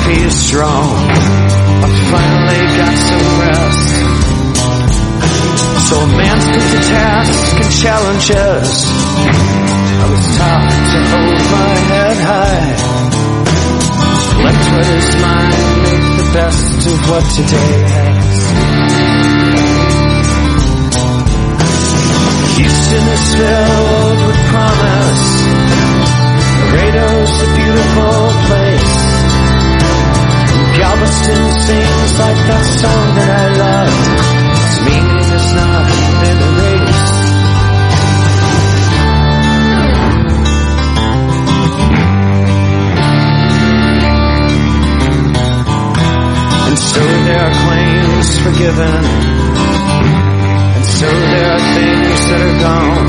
philosophy is strong. I finally got some rest. So a man's put to task and challenges. I was taught to hold my head high. Collect what is mine, make the best of what today has. Houston is filled with promise. Laredo's a beautiful place. Galveston sings like that song that I love. Its meaning has not been erased. And so there are claims forgiven, and so there are things that are gone.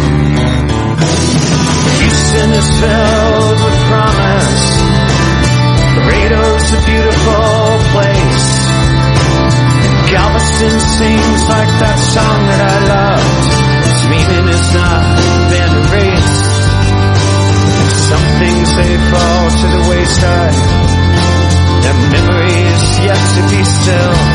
Houston is filled with promise. Laredo's a beautiful place. Galveston sings like that song that I loved. Its meaning has not been erased. Some things they fall to the wayside. Their memory is yet to be still.